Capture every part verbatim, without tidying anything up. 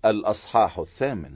الأصحاح الثامن.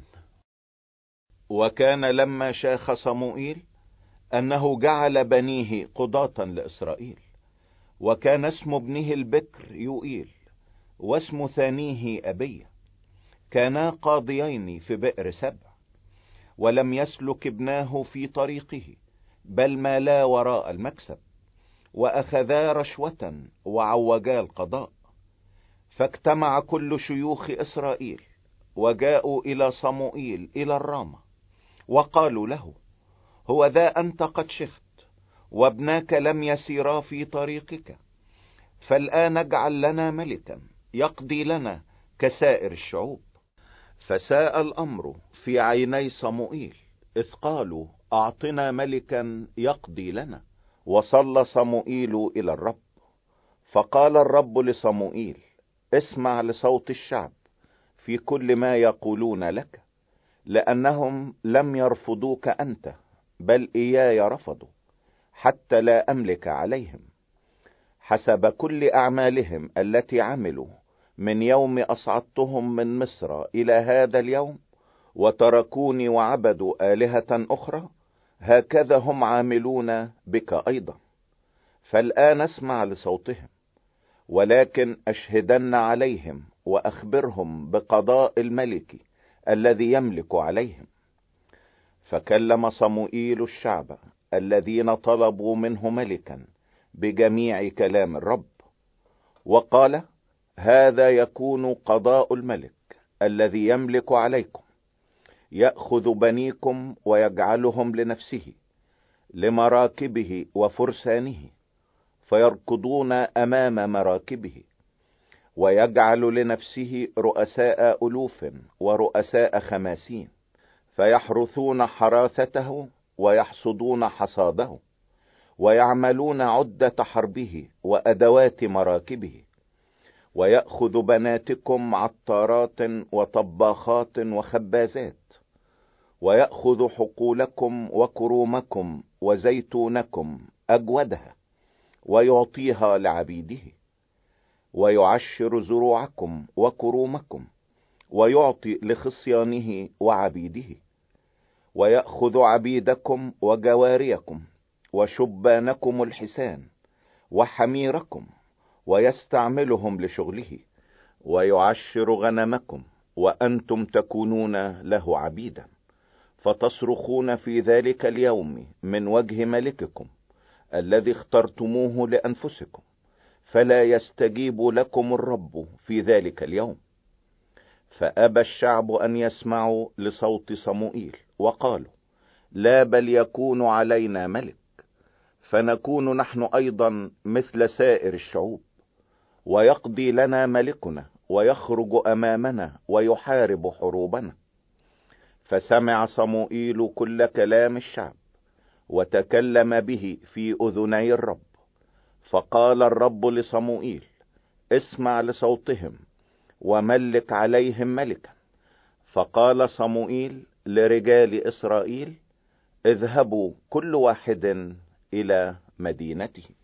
وكان لما شاخ صموئيل أنه جعل بنيه قضاة لإسرائيل، وكان اسم ابنه البكر يوئيل، واسم ثانيه أبيه، كانا قاضيين في بئر سبع. ولم يسلك ابناه في طريقه، بل مالا وراء المكسب، وأخذا رشوة وعوجا القضاء. فاجتمع كل شيوخ إسرائيل وجاءوا إلى صموئيل إلى الرامة، وقالوا له: هو ذا أنت قد شخت، وابناك لم يسيرا في طريقك، فالآن اجعل لنا ملكا يقضي لنا كسائر الشعوب. فساء الأمر في عيني صموئيل، إذ قالوا: أعطنا ملكا يقضي لنا. وصلى صموئيل إلى الرب، فقال الرب لصموئيل: اسمع لصوت الشعب في كل ما يقولون لك، لأنهم لم يرفضوك أنت، بل إياي رفضوا، حتى لا أملك عليهم، حسب كل أعمالهم التي عملوا من يوم أصعدتهم من مصر إلى هذا اليوم، وتركوني وعبدوا آلهة أخرى، هكذا هم عاملون بك أيضا. فالآن اسمع لصوتهم، ولكن أشهدن عليهم وأخبرهم بقضاء الملك الذي يملك عليهم. فكلم صموئيل الشعب الذين طلبوا منه ملكا بجميع كلام الرب، وقال: هذا يكون قضاء الملك الذي يملك عليكم: يأخذ بنيكم ويجعلهم لنفسه، لمراكبه وفرسانه، فيركضون أمام مراكبه، ويجعل لنفسه رؤساء ألوف ورؤساء خماسين، فيحرثون حراثته ويحصدون حصاده، ويعملون عدة حربه وأدوات مراكبه. ويأخذ بناتكم عطارات وطباخات وخبازات، ويأخذ حقولكم وكرومكم وزيتونكم أجودها، ويعطيها لعبيده. ويعشر زروعكم وكرومكم، ويعطي لخصيانه وعبيده. ويأخذ عبيدكم وجواريكم وشبانكم الحسان وحميركم، ويستعملهم لشغله. ويعشر غنمكم، وأنتم تكونون له عبيدا. فتصرخون في ذلك اليوم من وجه ملككم الذي اخترتموه لأنفسكم، فلا يستجيب لكم الرب في ذلك اليوم. فأبى الشعب أن يسمعوا لصوت صموئيل، وقالوا: لا، بل يكون علينا ملك، فنكون نحن أيضا مثل سائر الشعوب، ويقضي لنا ملكنا، ويخرج أمامنا ويحارب حروبنا. فسمع صموئيل كل كلام الشعب، وتكلم به في أذني الرب. فقال الرب لصموئيل: اسمع لصوتهم، وملك عليهم ملكا. فقال صموئيل لرجال إسرائيل: اذهبوا كل واحد إلى مدينته.